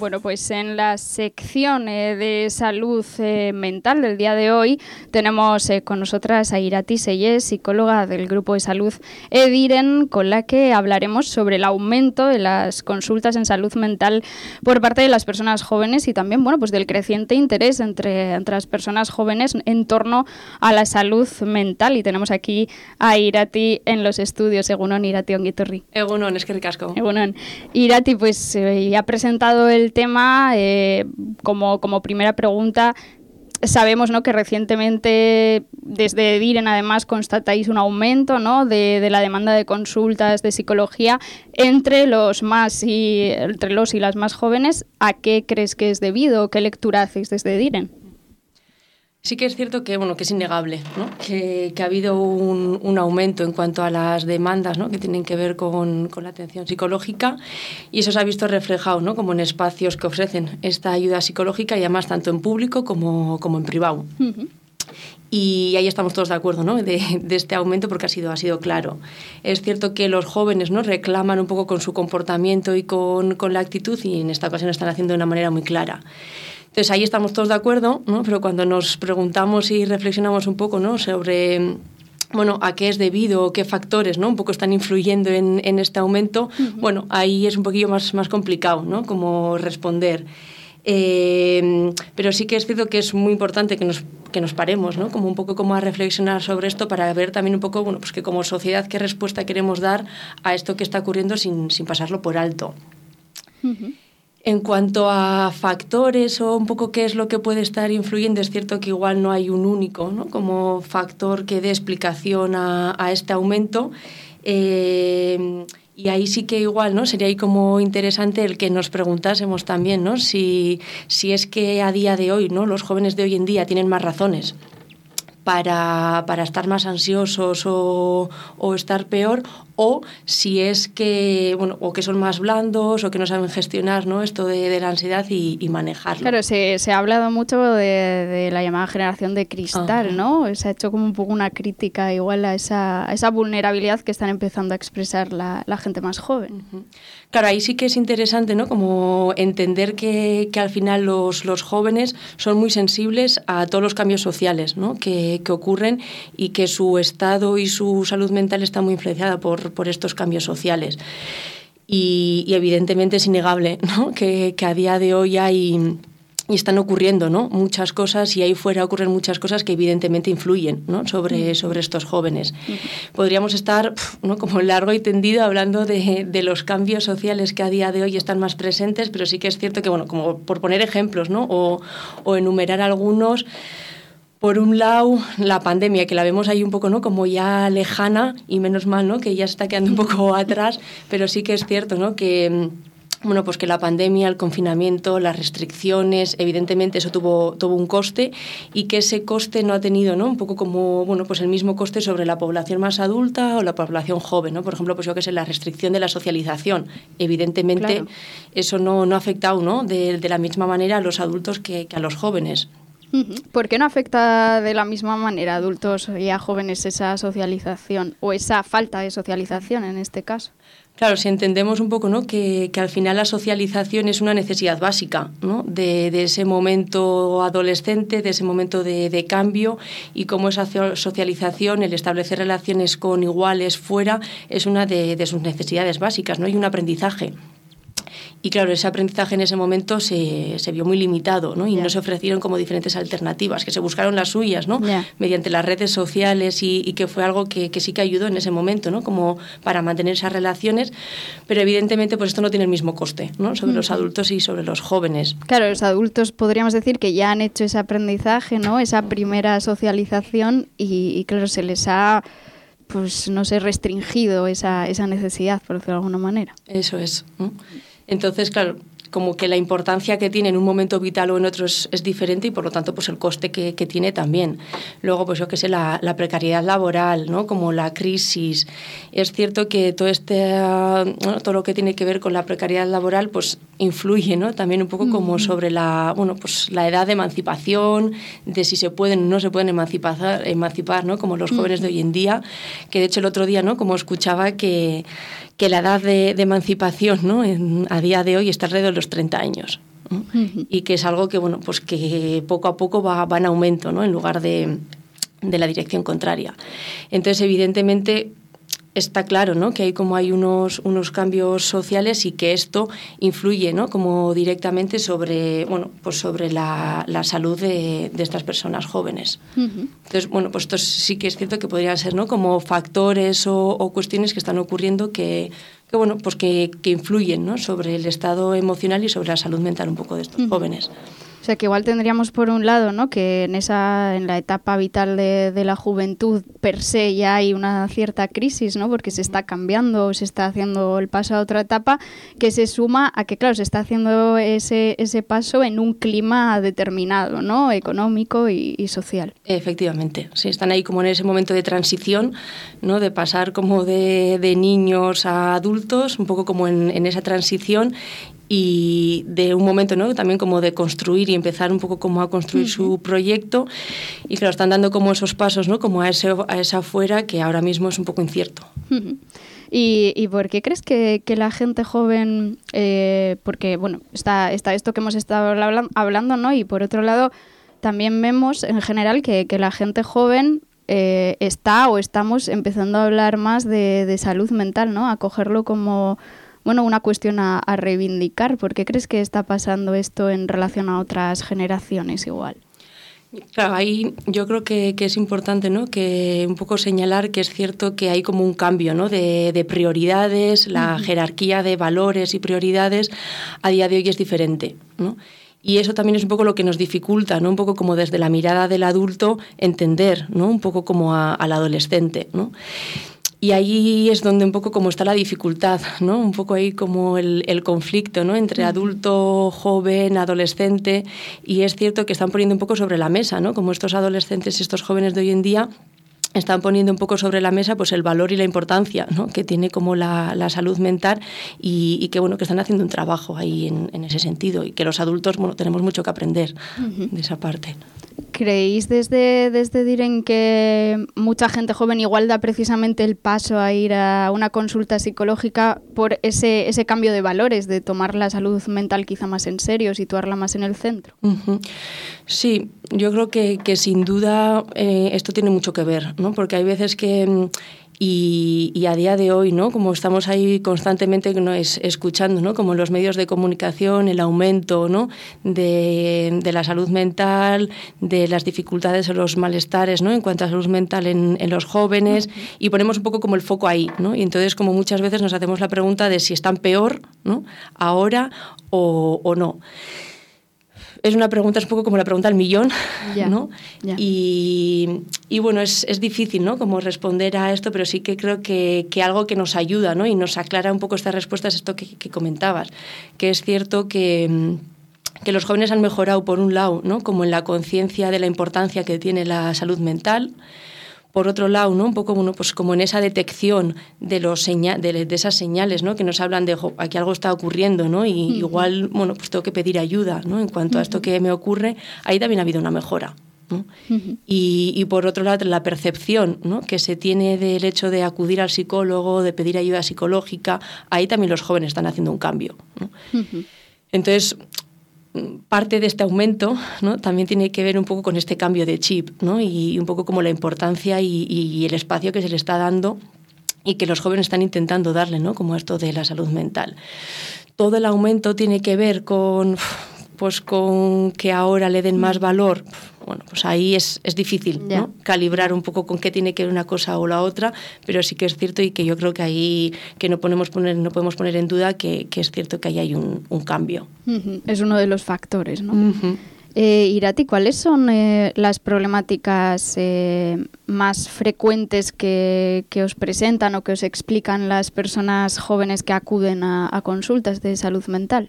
Bueno, pues en la sección de salud mental del día de hoy tenemos con nosotras a Irati Sellés, psicóloga del Grupo de Salud Ediren, con la que hablaremos sobre el aumento de las consultas en salud mental por parte de las personas jóvenes y también, bueno, pues del creciente interés entre las personas jóvenes en torno a la salud mental. Y tenemos aquí a Irati en los estudios. Egunon, Irati, ongi etorri. Egunon, eskerrik asko. Egunon. Irati, pues ya ha presentado el tema como primera pregunta. Sabemos, ¿no?, que recientemente desde Ediren además constatáis un aumento, ¿no?, de la demanda de consultas de psicología entre los y las más jóvenes. ¿A qué crees que es debido? ¿Qué lectura hacéis desde Ediren? Sí que es cierto que, que es innegable, ¿no?, que ha habido un aumento en cuanto a las demandas, ¿no?, que tienen que ver con la atención psicológica, y eso se ha visto reflejado, ¿no?, como en espacios que ofrecen esta ayuda psicológica, y además tanto en público como en privado. Uh-huh. Y ahí estamos todos de acuerdo, ¿no?, de este aumento, porque ha sido claro. Es cierto que los jóvenes, ¿no?, reclaman un poco con su comportamiento y con la actitud, y en esta ocasión están haciendo de una manera muy clara. Entonces ahí estamos todos de acuerdo, ¿no?, pero cuando nos preguntamos y reflexionamos un poco, ¿no?, sobre a qué es debido, qué factores, ¿no?, un poco están influyendo en este aumento, uh-huh. Ahí es un poquillo más complicado, ¿no?, como responder. Pero sí que es cierto que es muy importante que nos paremos, ¿no?, como un poco como a reflexionar sobre esto, para ver también un poco, pues que como sociedad qué respuesta queremos dar a esto que está ocurriendo sin pasarlo por alto. Uh-huh. En cuanto a factores o un poco qué es lo que puede estar influyendo, es cierto que igual no hay un único, ¿no?, como factor que dé explicación a este aumento. Y ahí sí que igual, ¿no?, sería ahí como interesante el que nos preguntásemos también, ¿no?, si es que a día de hoy, ¿no?, los jóvenes de hoy en día tienen más razones para estar más ansiosos o estar peor, o si es que, o que son más blandos o que no saben gestionar, ¿no?, esto de la ansiedad y manejarlo. Claro, se ha hablado mucho de la llamada generación de cristal, uh-huh. ¿no? Se ha hecho como un poco una crítica igual a esa vulnerabilidad que están empezando a expresar la gente más joven. Uh-huh. Claro, ahí sí que es interesante, ¿no?, como entender que al final los jóvenes son muy sensibles a todos los cambios sociales, ¿no?, que ocurren, y que su estado y su salud mental está muy influenciada por estos cambios sociales. Y evidentemente es innegable, ¿no?, que a día de hoy hay y están ocurriendo, ¿no?, muchas cosas, y ahí fuera ocurren muchas cosas que evidentemente influyen, ¿no?, sobre estos jóvenes. Podríamos estar, ¿no?, como largo y tendido hablando de los cambios sociales que a día de hoy están más presentes, pero sí que es cierto que, como por poner ejemplos, ¿no?, o enumerar algunos. Por un lado, la pandemia, que la vemos ahí un poco, ¿no?, como ya lejana, y menos mal, ¿no?, que ya se está quedando un poco atrás, pero sí que es cierto, ¿no?, que pues que la pandemia, el confinamiento, las restricciones, evidentemente eso tuvo un coste, y que ese coste no ha tenido, ¿no?, un poco como, pues el mismo coste sobre la población más adulta o la población joven, ¿no? Por ejemplo, pues yo que sé, la restricción de la socialización. Evidentemente, claro, eso no ha afectado, ¿no?, de la misma manera a los adultos que a los jóvenes. ¿Por qué no afecta de la misma manera a adultos y a jóvenes esa socialización, o esa falta de socialización en este caso? Claro, si entendemos un poco, ¿no?, que al final la socialización es una necesidad básica, ¿no?, de ese momento adolescente, de ese momento de cambio, y cómo esa socialización, el establecer relaciones con iguales fuera, es una de sus necesidades básicas, ¿no?, y un aprendizaje. Y claro, ese aprendizaje en ese momento se vio muy limitado, ¿no? Y no se ofrecieron como diferentes alternativas, que se buscaron las suyas, ¿no? Mediante las redes sociales, y que fue algo que sí que ayudó en ese momento, ¿no?, como para mantener esas relaciones, pero evidentemente pues esto no tiene el mismo coste, ¿no?, sobre los adultos y sobre los jóvenes. Claro, los adultos podríamos decir que ya han hecho ese aprendizaje, ¿no?, esa primera socialización, y claro, se les ha, pues no sé, restringido esa necesidad, por decirlo de alguna manera. Eso es, ¿no? Entonces, claro, como que la importancia que tiene en un momento vital o en otro es diferente, y por lo tanto pues el coste que tiene también. Luego, pues yo qué sé, la precariedad laboral, ¿no?, como la crisis. Es cierto que todo lo que tiene que ver con la precariedad laboral pues influye, ¿no?, también un poco como sobre la edad de emancipación, de si se pueden o no se pueden emancipar, ¿no?, como los jóvenes de hoy en día, que de hecho el otro día, ¿no?, como escuchaba que la edad de emancipación, ¿no?, a día de hoy está alrededor de los 30 años. ¿no? Y que es algo que, bueno, pues que poco a poco va en aumento, ¿no? En lugar de la dirección contraria. Entonces, evidentemente, está claro, ¿no? Que hay unos cambios sociales y que esto influye, ¿no? Como directamente sobre, bueno, pues sobre la salud de estas personas jóvenes. Entonces, bueno, pues esto sí que es cierto que podrían ser, ¿no? Como factores o cuestiones que están ocurriendo que bueno, pues que influyen, ¿no? Sobre el estado emocional y sobre la salud mental un poco de estos jóvenes. O sea, que igual tendríamos por un lado, ¿no? Que en la etapa vital de la juventud per se ya hay una cierta crisis, ¿no? Porque se está cambiando, se está haciendo el paso a otra etapa, que se suma a que, claro, se está haciendo ese paso en un clima determinado, ¿no? Económico y social. Efectivamente, sí, están ahí como en ese momento de transición, ¿no? De pasar como de niños a adultos, un poco como en esa transición, y de un momento, ¿no? También como de construir y empezar un poco como a construir su proyecto, y claro, están dando como esos pasos, ¿no? Como a esa fuera que ahora mismo es un poco incierto. ¿Y por qué crees que la gente joven, porque bueno, está esto que hemos estado hablando, ¿no? Y por otro lado también vemos en general que la gente joven estamos empezando a hablar más de salud mental, ¿no? A cogerlo como, bueno, una cuestión a reivindicar. ¿Por qué crees que está pasando esto en relación a otras generaciones igual? Claro, ahí yo creo que es importante, ¿no? Que un poco señalar que es cierto que hay como un cambio, ¿no? de prioridades, la jerarquía de valores y prioridades a día de hoy es diferente, ¿no? Y eso también es un poco lo que nos dificulta, ¿no? Un poco como desde la mirada del adulto entender, ¿no? Un poco como al adolescente, ¿no? Y ahí es donde un poco como está la dificultad, ¿no? Un poco ahí como el conflicto, ¿no? Entre adulto, joven, adolescente, y es cierto que están poniendo un poco sobre la mesa, ¿no? Como estos adolescentes y estos jóvenes de hoy en día están poniendo un poco sobre la mesa pues el valor y la importancia, ¿no? Que tiene como la salud mental y que bueno, que están haciendo un trabajo ahí en ese sentido, y que los adultos, bueno, tenemos mucho que aprender de esa parte. ¿Creéis desde Diren que mucha gente joven igual da precisamente el paso a ir a una consulta psicológica por ese cambio de valores, de tomar la salud mental quizá más en serio, situarla más en el centro? Sí, yo creo que sin duda esto tiene mucho que ver, ¿no? Porque hay veces que... Y a día de hoy, ¿no? Como estamos ahí constantemente, ¿no? Escuchando, ¿no? Como en los medios de comunicación, el aumento, ¿no? de la salud mental, de las dificultades o los malestares, ¿no? En cuanto a salud mental en los jóvenes, y ponemos un poco como el foco ahí, ¿no? Y entonces como muchas veces nos hacemos la pregunta de si están peor, ¿no? Ahora o no. Es una pregunta, es un poco como la pregunta del millón, ¿no? Y bueno, es difícil, ¿no? Como responder a esto, pero sí que creo que algo que nos ayuda, ¿no? Y nos aclara un poco esta respuesta es esto que comentabas, que es cierto que los jóvenes han mejorado por un lado, ¿no? Como en la conciencia de la importancia que tiene la salud mental. Por otro lado, ¿no? Un poco bueno, pues como en esa detección de esas señales, ¿no? Que nos hablan de aquí algo está ocurriendo, ¿no? Y igual, bueno, pues tengo que pedir ayuda, ¿no? En cuanto a esto que me ocurre, ahí también ha habido una mejora, ¿no? Y por otro lado, la percepción, ¿no? Que se tiene del hecho de acudir al psicólogo, de pedir ayuda psicológica, ahí también los jóvenes están haciendo un cambio, ¿no? Entonces, parte de este aumento, ¿no? También tiene que ver un poco con este cambio de chip, ¿no? Y un poco como la importancia y el espacio que se le está dando y que los jóvenes están intentando darle, ¿no? Como esto de la salud mental. Todo el aumento tiene que ver con que ahora le den más valor. Bueno, pues ahí es difícil, ¿no? Calibrar un poco con qué tiene que ver una cosa o la otra, pero sí que es cierto y que yo creo que ahí que no podemos poner en duda que es cierto que ahí hay un cambio. Es uno de los factores, ¿no? Irati, ¿cuáles son las problemáticas más frecuentes que os presentan o que os explican las personas jóvenes que acuden a consultas de salud mental?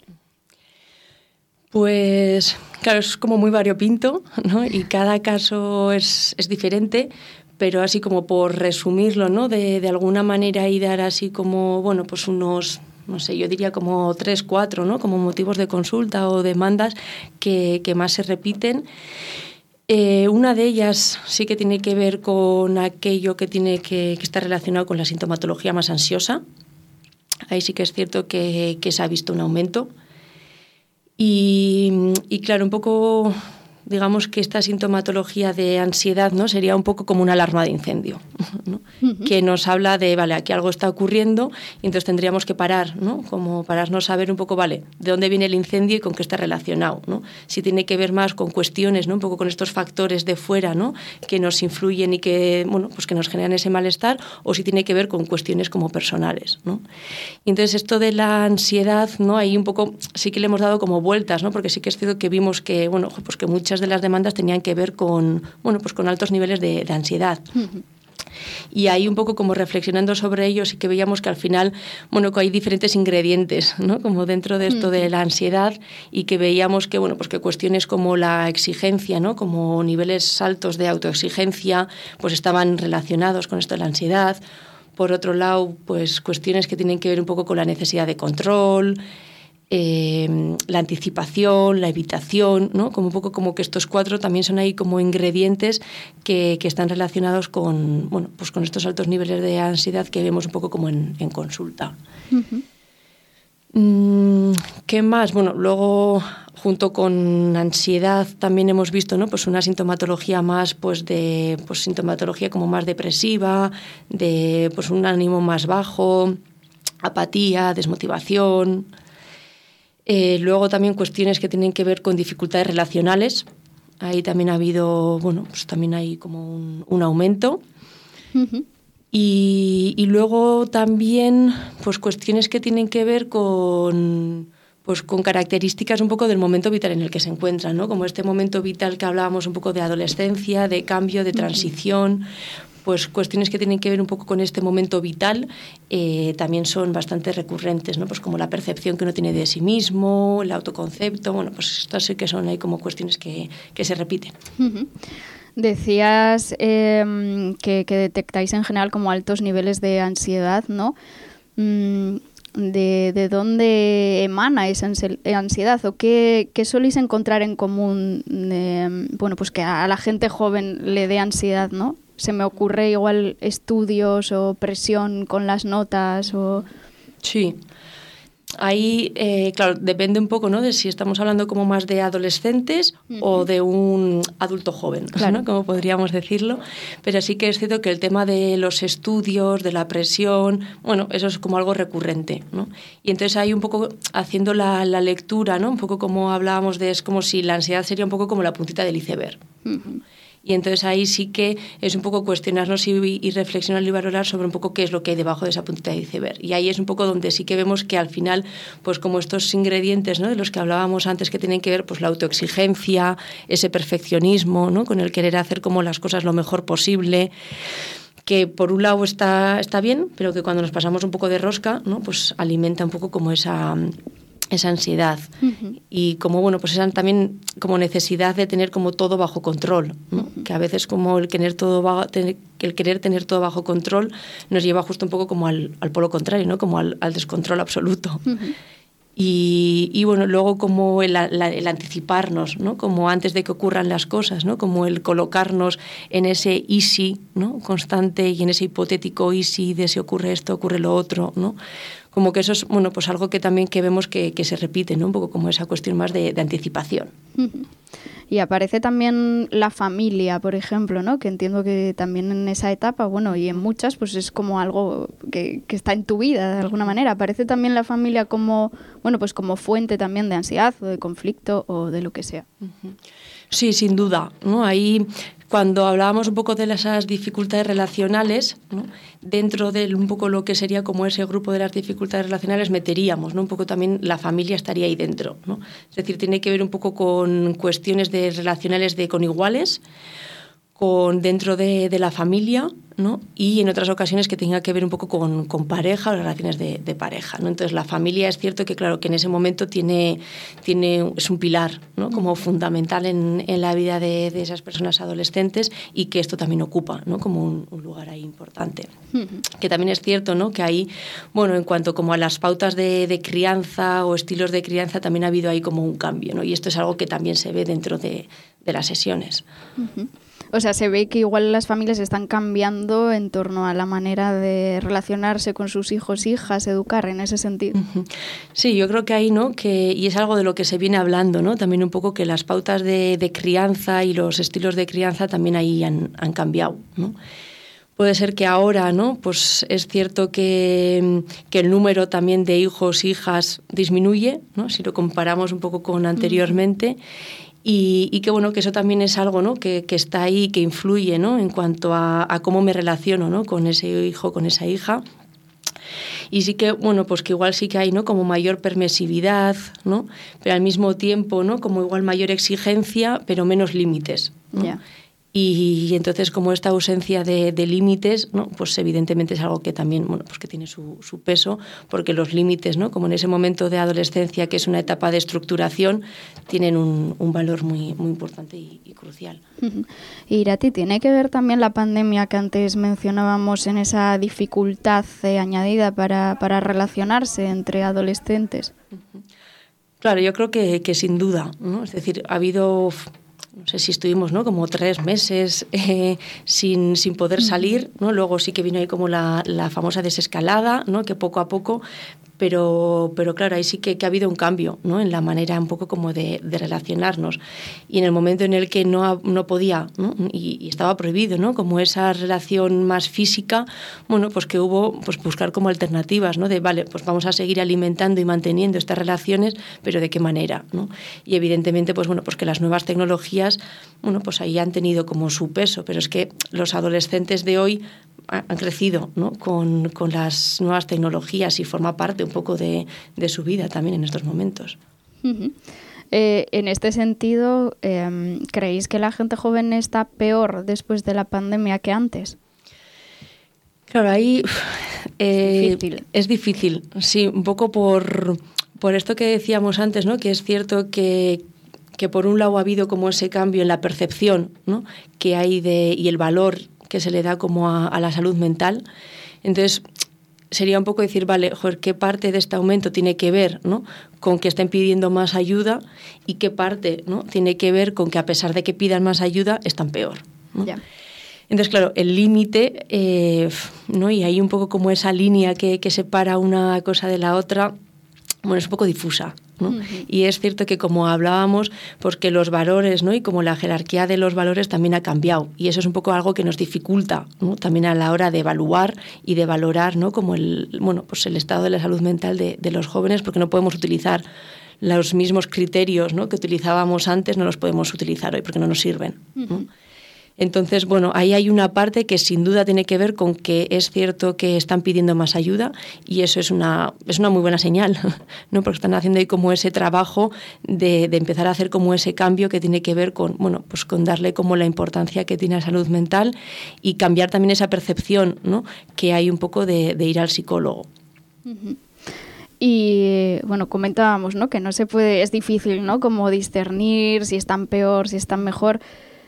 Pues claro, es como muy variopinto, ¿no? Y cada caso es diferente, pero así como por resumirlo, ¿no? De alguna manera y dar así como, bueno, pues unos, no sé, yo diría como 3, 4, ¿no? Como motivos de consulta o demandas que más se repiten. Una de ellas sí que tiene que ver con aquello que está relacionado con la sintomatología más ansiosa. Ahí sí que es cierto que se ha visto un aumento. Y claro, un poco, digamos que esta sintomatología de ansiedad, ¿no? Sería un poco como una alarma de incendio, ¿no? Que nos habla de, vale, aquí algo está ocurriendo y entonces tendríamos que parar, ¿no? Como pararnos a ver un poco, vale, de dónde viene el incendio y con qué está relacionado, ¿no? Si tiene que ver más con cuestiones, ¿no? Un poco con estos factores de fuera, ¿no? Que nos influyen y que, bueno, pues que nos generan ese malestar, o si tiene que ver con cuestiones como personales, ¿no? Y entonces esto de la ansiedad, ¿no? Ahí un poco sí que le hemos dado como vueltas, ¿no? Porque sí que es cierto que vimos que, bueno, pues que muchas de las demandas tenían que ver con, bueno, pues con altos niveles de ansiedad. Y ahí un poco como reflexionando sobre ello sí que veíamos que al final, bueno, que hay diferentes ingredientes, ¿no? Como dentro de esto de la ansiedad, y que veíamos que, bueno, pues que cuestiones como la exigencia, ¿no? Como niveles altos de autoexigencia, pues estaban relacionados con esto de la ansiedad. Por otro lado, pues cuestiones que tienen que ver un poco con la necesidad de control, la anticipación, la evitación, ¿no? Como un poco como que estos 4 también son ahí como ingredientes que están relacionados con, bueno, pues con estos altos niveles de ansiedad que vemos un poco como en consulta. ¿Qué más? Bueno, luego junto con ansiedad también hemos visto, ¿no? Pues una sintomatología más, pues de, pues sintomatología como más depresiva, de pues un ánimo más bajo, apatía, desmotivación. Luego también cuestiones que tienen que ver con dificultades relacionales. Ahí también ha habido, bueno, pues también hay como un aumento. Y luego también pues cuestiones que tienen que ver con, pues con características un poco del momento vital en el que se encuentran, ¿no? Como este momento vital que hablábamos un poco de adolescencia, de cambio, de transición. Pues cuestiones que tienen que ver un poco con este momento vital también son bastante recurrentes, ¿no? Pues como la percepción que uno tiene de sí mismo, el autoconcepto, bueno, pues estas sí que son ahí como cuestiones que se repiten. Decías que detectáis en general como altos niveles de ansiedad, ¿no? ¿De dónde emana esa ansiedad o qué soléis encontrar en común, bueno, pues que a la gente joven le dé ansiedad, ¿no? Se me ocurre igual estudios o presión con las notas o... Sí. Ahí, claro, depende un poco, ¿no? De si estamos hablando como más de adolescentes o de un adulto joven, claro, ¿no? Como podríamos decirlo. Pero sí que es cierto que el tema de los estudios, de la presión, bueno, eso es como algo recurrente, ¿no? Y entonces ahí un poco haciendo la lectura, ¿no? Un poco como hablábamos de, es como si la ansiedad sería un poco como la puntita del iceberg. Y entonces ahí sí que es un poco cuestionarnos y reflexionar y valorar sobre un poco qué es lo que hay debajo de esa puntita de iceberg. Y ahí es un poco donde sí que vemos que al final, pues como estos ingredientes, ¿no? De los que hablábamos antes, que tienen que ver pues la autoexigencia, ese perfeccionismo, ¿no? Con el querer hacer como las cosas lo mejor posible, que por un lado está bien, pero que cuando nos pasamos un poco de rosca, ¿no? Pues alimenta un poco como esa ansiedad y como, bueno, pues esa también como necesidad de tener como todo bajo control, ¿no? Que a veces como el querer tener todo bajo control nos lleva justo un poco como al polo contrario, ¿no? Como al descontrol absoluto. Y bueno, luego como el anticiparnos, ¿no? Como antes de que ocurran las cosas, ¿no? Como el colocarnos en ese easy, ¿no? Constante, y en ese hipotético easy de si ocurre esto, ocurre lo otro, ¿no? Como que eso es, bueno, pues algo que también que vemos que se repite, ¿no? Un poco como esa cuestión más de anticipación. Y aparece también la familia, por ejemplo, ¿no? Que entiendo que también en esa etapa, bueno, y en muchas, pues es como algo que está en tu vida de alguna manera. Aparece también la familia como, bueno, pues como fuente también de ansiedad o de conflicto o de lo que sea. Sí, sin duda, ¿no? Ahí, cuando hablábamos un poco de esas dificultades relacionales, ¿no? Dentro de un poco lo que sería como ese grupo de las dificultades relacionales meteríamos, ¿no? Un poco también la familia estaría ahí dentro, ¿no? Es decir, tiene que ver un poco con cuestiones relacionales con iguales, con dentro de la familia, ¿no? Y en otras ocasiones que tenga que ver un poco con pareja o relaciones de pareja, ¿no? Entonces la familia es cierto que claro que en ese momento es un pilar, ¿no? Como fundamental en la vida de esas personas adolescentes, y que esto también ocupa, ¿no? Como un lugar ahí importante. Que también es cierto, ¿no? Que ahí, bueno, en cuanto como a las pautas de crianza o estilos de crianza, también ha habido ahí como un cambio, ¿no? Y esto es algo que también se ve dentro de las sesiones. O sea, se ve que igual las familias están cambiando en torno a la manera de relacionarse con sus hijos, hijas, educar en ese sentido. Sí, yo creo que ahí, ¿no? Y es algo de lo que se viene hablando, ¿no? También un poco que las pautas de crianza y los estilos de crianza también ahí han cambiado, ¿no? Puede ser que ahora, ¿no? Pues es cierto que el número también de hijos, hijas disminuye, ¿no? Si lo comparamos un poco con anteriormente. Y que bueno, que eso también es algo, ¿no? que está ahí, que influye, ¿no? En cuanto a cómo me relaciono, ¿no? Con ese hijo, con esa hija. Y sí que, bueno, pues que igual sí que hay, ¿no? Como mayor permisividad, ¿no? Pero al mismo tiempo, ¿no? Como igual mayor exigencia, pero menos límites, ¿no? Yeah. Y entonces, como esta ausencia de límites, ¿no? Pues evidentemente es algo que también, bueno, pues que tiene su peso, porque los límites, ¿no? Como en ese momento de adolescencia, que es una etapa de estructuración, tienen un valor muy, muy importante y crucial. Irati, ¿tiene que ver también la pandemia que antes mencionábamos en esa dificultad añadida para relacionarse entre adolescentes? Claro, yo creo que sin duda, ¿no? Es decir, ha habido... No sé si estuvimos, ¿no? Como 3 meses sin poder salir, ¿no? Luego sí que vino ahí como la famosa desescalada, ¿no? Que poco a poco, pero claro, ahí sí que ha habido un cambio, ¿no? En la manera un poco como de relacionarnos. Y en el momento en el que no podía, ¿no? Y estaba prohibido, ¿no? Como esa relación más física, bueno, pues que hubo pues buscar como alternativas, ¿no? De, vale, pues vamos a seguir alimentando y manteniendo estas relaciones, pero ¿de qué manera, ¿no? Y evidentemente, pues bueno, pues que las nuevas tecnologías, bueno, pues ahí han tenido como su peso, pero es que los adolescentes de hoy han crecido, ¿no? con las nuevas tecnologías y forma parte un poco de su vida también en estos momentos. En este sentido, ¿creéis que la gente joven está peor después de la pandemia que antes? Claro, ahí es difícil, sí, un poco por esto que decíamos antes, ¿no? Que es cierto que por un lado ha habido como ese cambio en la percepción, ¿no? Que hay y el valor que se le da como a la salud mental. Entonces, sería un poco decir, vale, joder, ¿qué parte de este aumento tiene que ver, ¿no? Con que estén pidiendo más ayuda y qué parte, ¿no? Tiene que ver con que a pesar de que pidan más ayuda, están peor, ¿no? Yeah. Entonces, claro, el límite, ¿no? Y hay un poco como esa línea que separa una cosa de la otra, bueno, es un poco difusa, ¿no? Y es cierto que, como hablábamos, pues que los valores, ¿no? Y como la jerarquía de los valores también ha cambiado, y eso es un poco algo que nos dificulta, ¿no? También a la hora de evaluar y de valorar, ¿no? Como el estado de la salud mental de los jóvenes, porque no podemos utilizar los mismos criterios, ¿no? Que utilizábamos antes, no los podemos utilizar hoy porque no nos sirven, ¿no? Entonces, bueno, ahí hay una parte que sin duda tiene que ver con que es cierto que están pidiendo más ayuda, y eso es una muy buena señal, ¿no? Porque están haciendo ahí como ese trabajo de empezar a hacer como ese cambio que tiene que ver con, bueno, pues con darle como la importancia que tiene la salud mental y cambiar también esa percepción, ¿no? Que hay un poco de ir al psicólogo. Y bueno, comentábamos, ¿no? Que no se puede, es difícil, ¿no? Como discernir si están peor, si están mejor.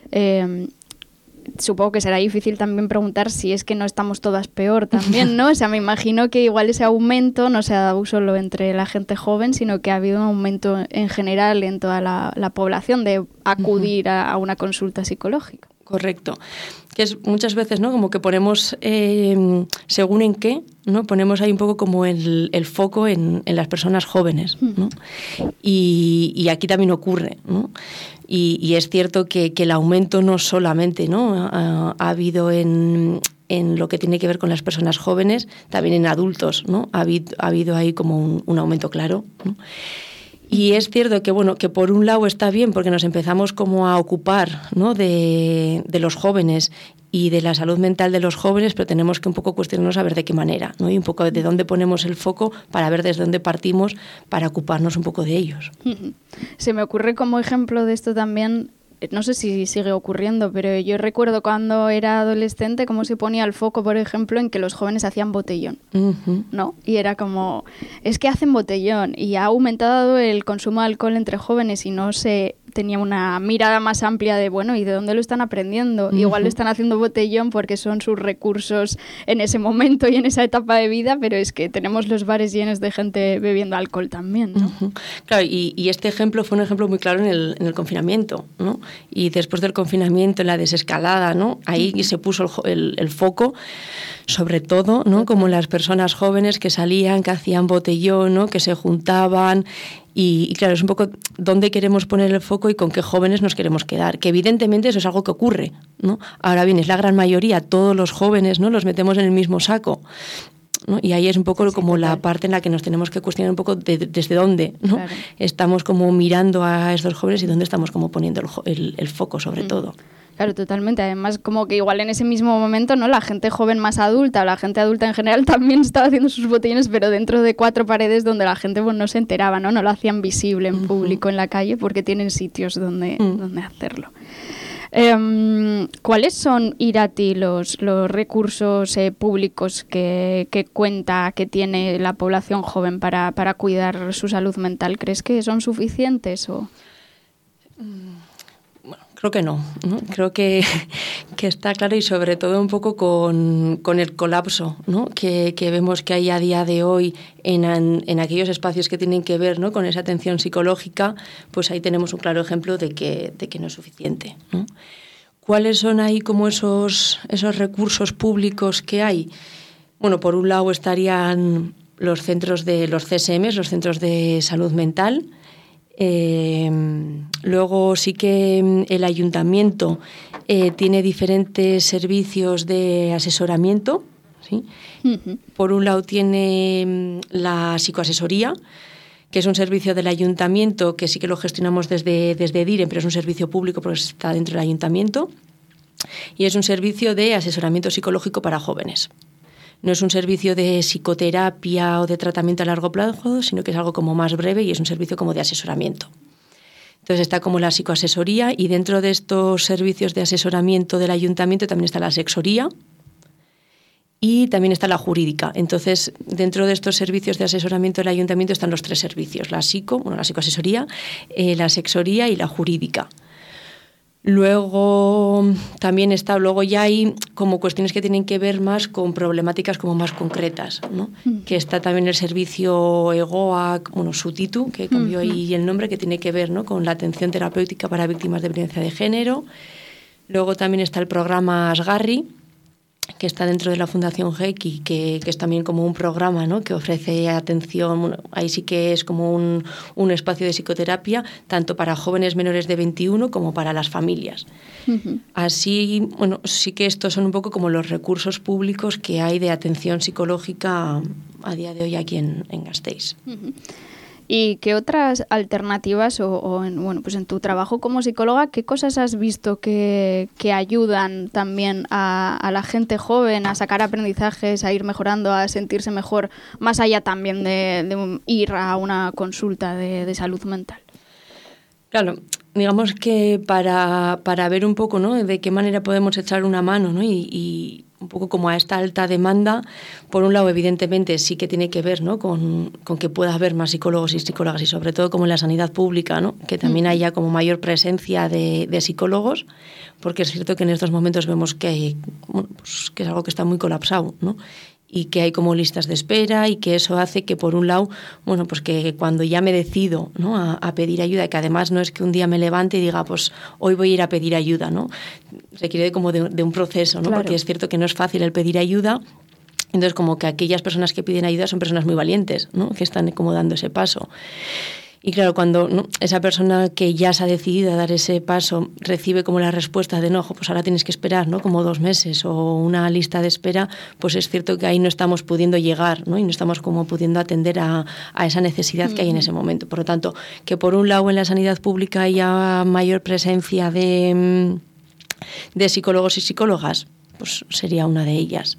Supongo que será difícil también preguntar si es que no estamos todas peor también, ¿no? O sea, me imagino que igual ese aumento no se ha dado solo entre la gente joven, sino que ha habido un aumento en general en toda la población de acudir a una consulta psicológica. Correcto. Que es muchas veces, ¿no? Como que ponemos, según en qué, ¿no? Ponemos ahí un poco como el foco en las personas jóvenes, ¿no? Y aquí también ocurre, ¿no? Y es cierto que el aumento no solamente, ¿no? Ha habido en lo que tiene que ver con las personas jóvenes, también en adultos, ¿no? Ha habido ahí como un aumento claro, ¿no? Y es cierto que, bueno, que por un lado está bien porque nos empezamos como a ocupar, ¿no? de los jóvenes y de la salud mental de los jóvenes, pero tenemos que un poco cuestionarnos a ver de qué manera, ¿no? Y un poco de dónde ponemos el foco para ver desde dónde partimos para ocuparnos un poco de ellos. Se me ocurre como ejemplo de esto también, no sé si sigue ocurriendo, pero yo recuerdo cuando era adolescente cómo se ponía el foco, por ejemplo, en que los jóvenes hacían botellón, ¿no? Y era como, es que hacen botellón y ha aumentado el consumo de alcohol entre jóvenes y no se tenía una mirada más amplia de, bueno, ¿y de dónde lo están aprendiendo? Igual lo están haciendo botellón porque son sus recursos en ese momento y en esa etapa de vida, pero es que tenemos los bares llenos de gente bebiendo alcohol también, ¿no? Claro, y este ejemplo fue un ejemplo muy claro en el confinamiento, ¿no? Y después del confinamiento, en la desescalada, ¿no? Ahí se puso el foco, sobre todo, ¿no? Como las personas jóvenes que salían, que hacían botellón, ¿no? Que se juntaban. Y claro, es un poco dónde queremos poner el foco y con qué jóvenes nos queremos quedar. Que evidentemente eso es algo que ocurre, ¿no? Ahora bien, es la gran mayoría, todos los jóvenes, ¿no? Los metemos en el mismo saco, ¿no? Y ahí es un poco como total. La parte en la que nos tenemos que cuestionar un poco desde dónde, ¿no? Claro. Estamos como mirando a estos jóvenes y dónde estamos como poniendo el foco sobre todo. Claro, totalmente. Además, como que igual en ese mismo momento, ¿no? La gente joven más adulta o la gente adulta en general también estaba haciendo sus botellones, pero dentro de 4 paredes donde la gente pues, no se enteraba, ¿no? No lo hacían visible en público en la calle porque tienen sitios donde hacerlo. ¿Cuáles son, Irati, los recursos públicos que cuenta, que tiene la población joven para cuidar su salud mental? ¿Crees que son suficientes o...? Creo que no. Creo que está claro y sobre todo un poco con el colapso, ¿no? que vemos que hay a día de hoy en aquellos espacios que tienen que ver, ¿no? Con esa atención psicológica, pues ahí tenemos un claro ejemplo de que no es suficiente, ¿no? ¿Cuáles son ahí como esos recursos públicos que hay? Bueno, por un lado estarían los centros de los CSM, los centros de salud mental. Luego sí que el ayuntamiento tiene diferentes servicios de asesoramiento, ¿sí? Por un lado tiene la psicoasesoría, que es un servicio del ayuntamiento que sí que lo gestionamos desde DIREN, pero es un servicio público porque está dentro del ayuntamiento, y es un servicio de asesoramiento psicológico para jóvenes. No es un servicio de psicoterapia o de tratamiento a largo plazo, sino que es algo como más breve y es un servicio como de asesoramiento. Entonces está como la psicoasesoría y dentro de estos servicios de asesoramiento del ayuntamiento también está la sexoría y también está la jurídica. Entonces dentro de estos servicios de asesoramiento del ayuntamiento están los 3 servicios, la psicoasesoría, la sexoría y la jurídica. Luego también ya hay como cuestiones que tienen que ver más con problemáticas como más concretas, ¿no? Que está también el servicio EGOA, SUTITU, que cambió ahí el nombre, que tiene que ver, ¿no? Con la atención terapéutica para víctimas de violencia de género. Luego también está el programa Asgarri, que está dentro de la Fundación GEC y que es también como un programa, ¿no? Que ofrece atención, ahí sí que es como un espacio de psicoterapia, tanto para jóvenes menores de 21 como para las familias. Así, sí que estos son un poco como los recursos públicos que hay de atención psicológica a día de hoy aquí en Gasteiz. ¿Y qué otras alternativas pues en tu trabajo como psicóloga, qué cosas has visto que ayudan también a la gente joven a sacar aprendizajes, a ir mejorando, a sentirse mejor, más allá también de ir a una consulta de salud mental? Claro, digamos que para ver un poco, ¿no? De qué manera podemos echar una mano, ¿no? Y un poco como a esta alta demanda, por un lado evidentemente sí que tiene que ver, ¿no? con que pueda haber más psicólogos y psicólogas y sobre todo como en la sanidad pública, ¿no? Que también haya como mayor presencia de psicólogos, porque es cierto que en estos momentos vemos que que es algo que está muy colapsado, ¿no? Y que hay como listas de espera y que eso hace que por un lado, pues que cuando ya me decido, ¿no? a pedir ayuda, que además no es que un día me levante y diga, pues hoy voy a ir a pedir ayuda, ¿no? Requiere como de un proceso, ¿no? Claro. Porque es cierto que no es fácil el pedir ayuda. Entonces como que aquellas personas que piden ayuda son personas muy valientes, ¿no? Que están como dando ese paso. Y claro, cuando esa persona que ya se ha decidido a dar ese paso recibe como la respuesta de pues ahora tienes que esperar, ¿no? Como 2 meses o una lista de espera, pues es cierto que ahí no estamos pudiendo llegar, ¿no? Y no estamos como pudiendo atender a esa necesidad que hay en ese momento. Por lo tanto, que por un lado en la sanidad pública haya mayor presencia de psicólogos y psicólogas, pues sería una de ellas.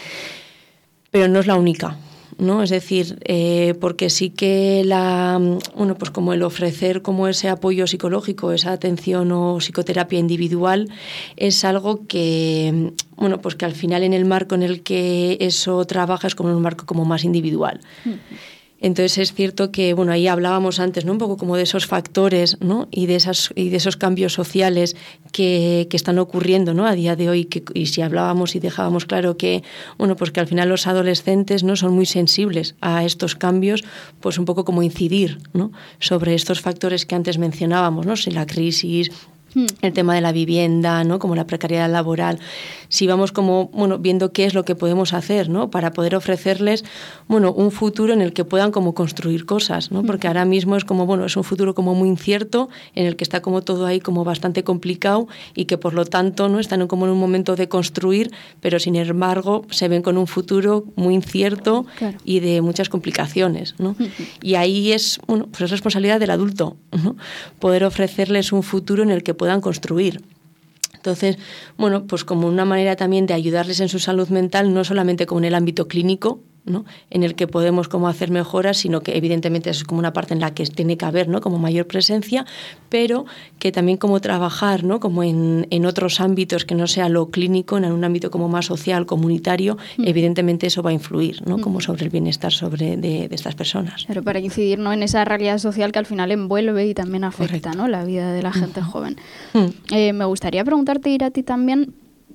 Pero no es la única, ¿no? Es decir, porque sí que pues como el ofrecer como ese apoyo psicológico, esa atención o psicoterapia individual es algo que, pues que al final en el marco en el que eso trabaja es como un marco como más individual. Entonces es cierto que, bueno, ahí hablábamos antes, ¿no? Un poco como de esos factores, ¿no? Y de esos cambios sociales que están ocurriendo, ¿no? A día de hoy, y si hablábamos y dejábamos claro que, bueno, pues que al final los adolescentes, ¿no? Son muy sensibles a estos cambios, pues un poco como incidir, ¿no? Sobre estos factores que antes mencionábamos, ¿no? Si la crisis, el tema de la vivienda, ¿no? Como la precariedad laboral. Si vamos como, bueno, viendo qué es lo que podemos hacer, ¿no? Para poder ofrecerles, bueno, un futuro en el que puedan como construir cosas, ¿no? Porque ahora mismo es como, bueno, es un futuro como muy incierto, en el que está como todo ahí como bastante complicado y que por lo tanto, ¿no? Están como en un momento de construir, pero sin embargo se ven con un futuro muy incierto, claro, y de muchas complicaciones, ¿no? Y ahí es, bueno, pues es responsabilidad del adulto, ¿no? Poder ofrecerles un futuro en el que puedan construir. Entonces, bueno, pues como una manera también de ayudarles en su salud mental, no solamente como en el ámbito clínico, ¿no? En el que podemos como hacer mejoras, sino que evidentemente es como una parte en la que tiene que haber, ¿no? Como mayor presencia, pero que también como trabajar, ¿no? Como en otros ámbitos que no sea lo clínico, en un ámbito como más social, comunitario, evidentemente eso va a influir, ¿no? Como sobre el bienestar de estas personas. Pero para incidir, ¿no? En esa realidad social que al final envuelve y también afecta, ¿no? La vida de la gente joven. Me gustaría preguntarte, Irati, también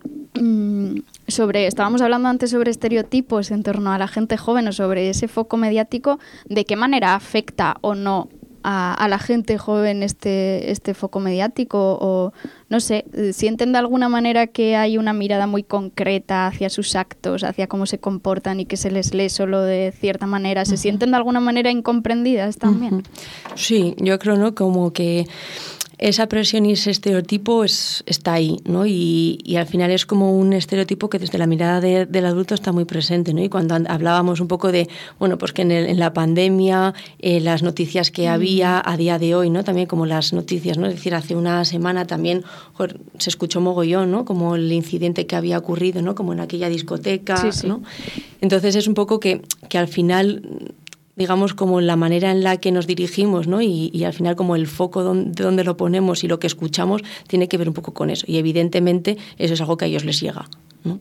estábamos hablando antes sobre estereotipos en torno a la gente joven o sobre ese foco mediático, ¿de qué manera afecta o no a la gente joven este foco mediático? O no sé, ¿sienten de alguna manera que hay una mirada muy concreta hacia sus actos, hacia cómo se comportan y que se les lee solo de cierta manera? ¿Se sienten de alguna manera incomprendidas también? Sí, yo creo, ¿no? Como que esa presión y ese estereotipo está ahí, ¿no? Y al final es como un estereotipo que desde la mirada del adulto está muy presente, ¿no? Y cuando hablábamos un poco de, bueno, pues que en la pandemia, las noticias que había a día de hoy, ¿no? También como las noticias, ¿no? Es decir, hace una semana también se escuchó mogollón, ¿no? Como el incidente que había ocurrido, ¿no? Como en aquella discoteca, sí. ¿No? Entonces es un poco que al final, digamos, como la manera en la que nos dirigimos, ¿no? Y al final como el foco de donde lo ponemos y lo que escuchamos tiene que ver un poco con eso. Y evidentemente eso es algo que a ellos les llega, ¿no?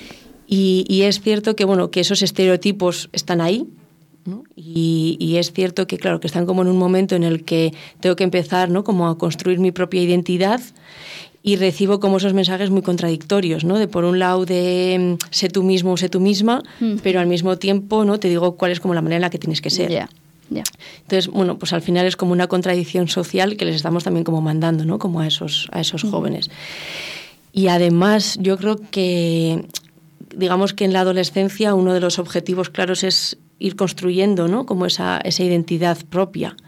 Y es cierto que, bueno, que esos estereotipos están ahí, ¿no? Y es cierto que, claro, que están como en un momento en el que tengo que empezar, ¿no? Como a construir mi propia identidad. Y recibo como esos mensajes muy contradictorios, ¿no? De por un lado de sé tú mismo o sé tú misma, pero al mismo tiempo, ¿no? Te digo cuál es como la manera en la que tienes que ser. Yeah. Entonces, bueno, pues al final es como una contradicción social que les estamos también como mandando, ¿no? Como a esos jóvenes. Y además yo creo que, digamos que en la adolescencia uno de los objetivos claros es ir construyendo, ¿no? Como esa identidad propia.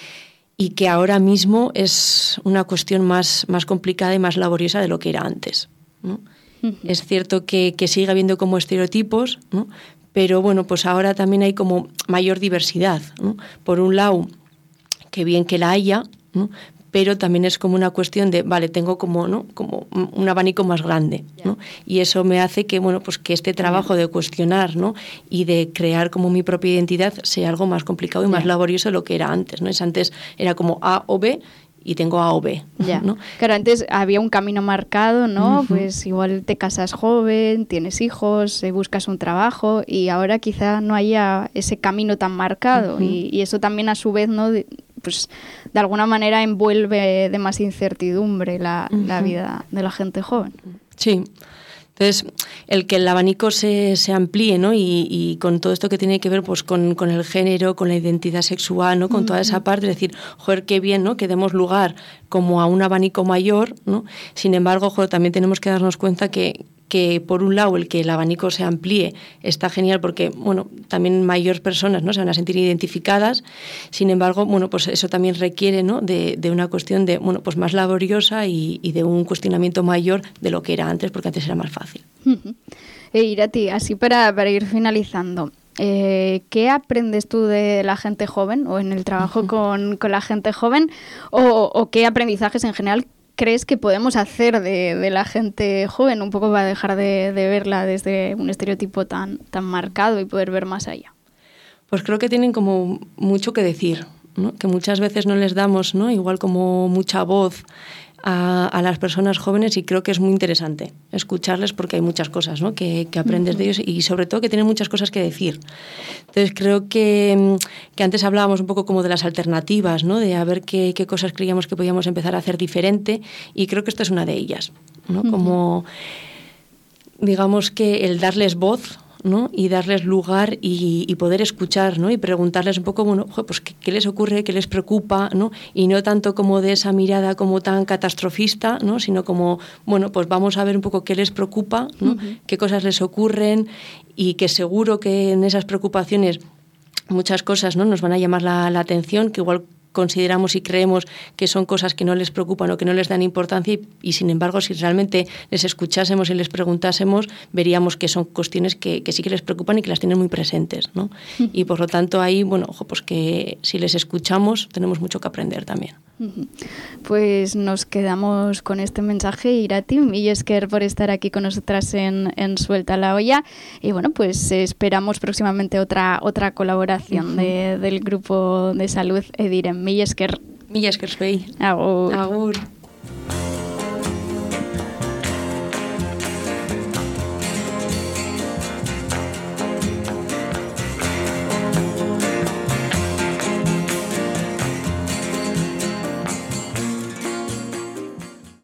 Y que ahora mismo es una cuestión más complicada y más laboriosa de lo que era antes, ¿no? Es cierto que sigue habiendo como estereotipos, ¿no? Pero bueno, pues ahora también hay como mayor diversidad, ¿no? Por un lado, que bien que la haya, ¿no? Pero también es como una cuestión de, vale, tengo como, ¿no? Como un abanico más grande, ¿no? Y eso me hace que, bueno, pues que este trabajo de cuestionar, ¿no? Y de crear como mi propia identidad sea algo más complicado y más laborioso de lo que era antes, ¿no? Antes era como A o B y tengo A o B, ¿no? Claro, antes había un camino marcado, ¿no? Pues igual te casas joven, tienes hijos, buscas un trabajo, y ahora quizá no haya ese camino tan marcado, y eso también a su vez, ¿no? Pues de alguna manera envuelve de más incertidumbre la vida de la gente joven. Sí. Entonces, el que el abanico se amplíe, ¿no? Y con todo esto que tiene que ver pues con el género, con la identidad sexual, ¿no? Con toda esa parte, es decir, joder, qué bien, ¿no? Que demos lugar como a un abanico mayor, ¿no? Sin embargo, joder, también tenemos que darnos cuenta que por un lado el que el abanico se amplíe está genial porque, bueno, también mayores personas, ¿no? Se van a sentir identificadas. Sin embargo, bueno, pues eso también requiere, ¿no? de una cuestión de, bueno, pues más laboriosa y de un cuestionamiento mayor de lo que era antes, porque antes era más fácil. Irati, así para ir finalizando, ¿qué aprendes tú de la gente joven o en el trabajo con la gente joven, o qué aprendizajes en general crees que podemos hacer de la gente joven, un poco para dejar de verla desde un estereotipo tan marcado y poder ver más allá? Pues creo que tienen como mucho que decir, ¿no? Que muchas veces no les damos, ¿no? Igual como mucha voz a las personas jóvenes y creo que es muy interesante escucharles porque hay muchas cosas, ¿no? que aprendes de ellos y sobre todo que tienen muchas cosas que decir. Entonces creo que antes hablábamos un poco como de las alternativas, ¿no? De a ver qué cosas creíamos que podíamos empezar a hacer diferente y creo que esta es una de ellas, ¿no? Como digamos que el darles voz, ¿no? Y darles lugar y poder escuchar, ¿no? Y preguntarles un poco, bueno, pues qué les ocurre, qué les preocupa, ¿no? Y no tanto como de esa mirada como tan catastrofista, ¿no? Sino como, bueno, pues vamos a ver un poco qué les preocupa, ¿no? Qué cosas les ocurren y que seguro que en esas preocupaciones muchas cosas, ¿no? Nos van a llamar la atención, que igual consideramos y creemos que son cosas que no les preocupan o que no les dan importancia y sin embargo, si realmente les escuchásemos y les preguntásemos, veríamos que son cuestiones que sí que les preocupan y que las tienen muy presentes, ¿no? Y por lo tanto ahí, bueno, pues que si les escuchamos tenemos mucho que aprender también. Pues nos quedamos con este mensaje, Irati, mila esker por estar aquí con nosotras en Suelta la Olla y bueno, pues esperamos próximamente otra colaboración del grupo de salud Ediren. Mila esker. Mila esker zuei. Agur. Agur.